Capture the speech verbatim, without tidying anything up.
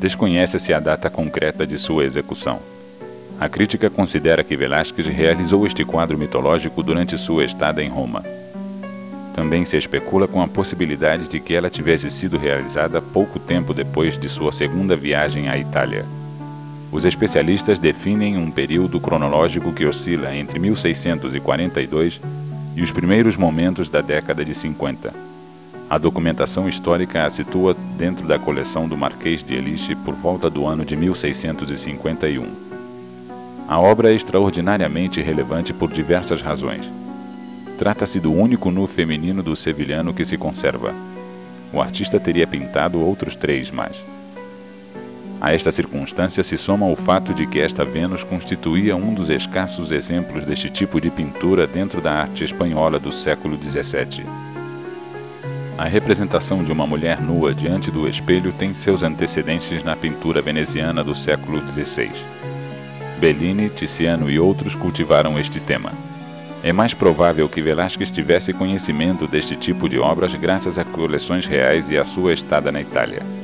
Desconhece-se a data concreta de sua execução. A crítica considera que Velázquez realizou este quadro mitológico durante sua estada em Roma. Também se especula com a possibilidade de que ela tivesse sido realizada pouco tempo depois de sua segunda viagem à Itália. Os especialistas definem um período cronológico que oscila entre mil seiscentos e quarenta e dois e os primeiros momentos da década de cinquenta. A documentação histórica a situa dentro da coleção do Marquês de Eliche por volta do ano de mil seiscentos e cinquenta e um. A obra é extraordinariamente relevante por diversas razões. Trata-se do único nu feminino do sevilhano que se conserva. O artista teria pintado outros três mais. A esta circunstância se soma o fato de que esta Vênus constituía um dos escassos exemplos deste tipo de pintura dentro da arte espanhola do século dezessete. A representação de uma mulher nua diante do espelho tem seus antecedentes na pintura veneziana do século dezesseis. Bellini, Tiziano e outros cultivaram este tema. É mais provável que Velázquez tivesse conhecimento deste tipo de obras graças a coleções reais e à sua estada na Itália.